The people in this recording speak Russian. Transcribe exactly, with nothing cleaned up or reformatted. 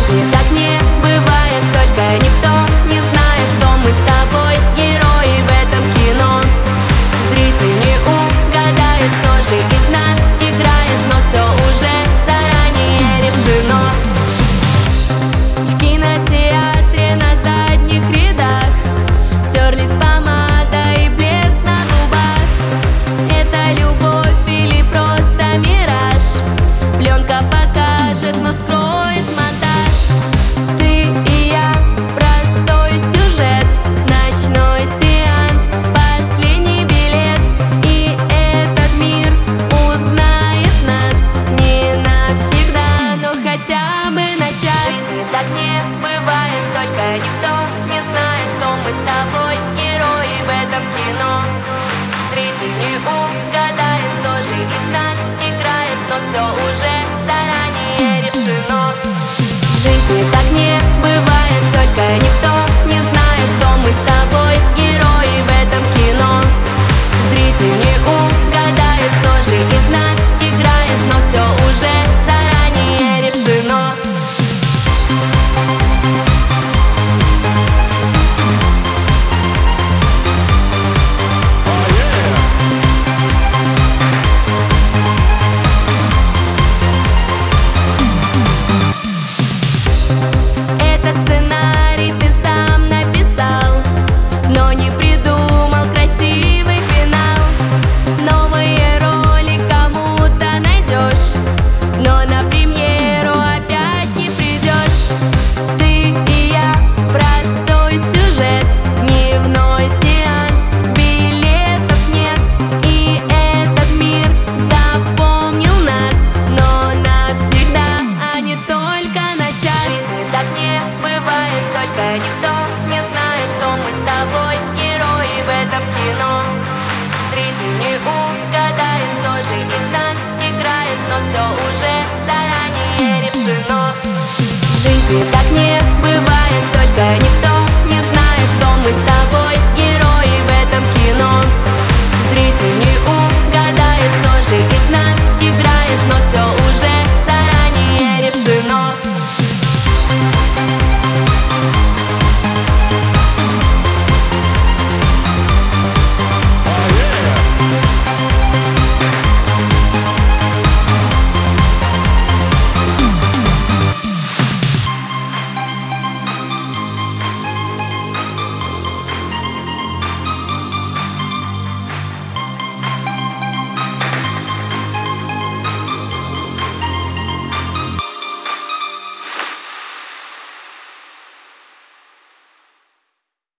жизни так не бывает, только никто не знает, что мы с тобой герои в этом кино. Зритель не угадает, кто же из нас играет, но все уже заранее решено. В кинотеатре на задних рядах стерлись помада и блеск на губах. Это любовь или просто мираж? Пленка покажет, но скроет монтаж. Ты и я, простой сюжет, ночной сеанс, последний билет. И этот мир узнает нас не навсегда, но хотя бы на час. В жизни так не бывает, только никто не знает, что мы с тобой герои в этом кино. Зритель не угадает, кто же из нас играет, но все уже заранее решено. В жизни так не бывает, только никто не знает, что мы с тобой герои в этом кино. Зритель не угадает, кто же из нас играет, но все уже заранее решено. Этот сценарий ты сам написал, но не придумал красивый финал. Новые роли кому-то найдешь, но на премьеру опять не придешь. Ты и я, простой сюжет, дневной сеанс, билетов нет. И этот мир запомнил нас, но навсегда, а не только на час. В жизни так не бывает, только никто не знает, что мы с тобой герои в этом кино. Зритель не угадает, кто же из нас играет, но все уже заранее решено. В жизни так не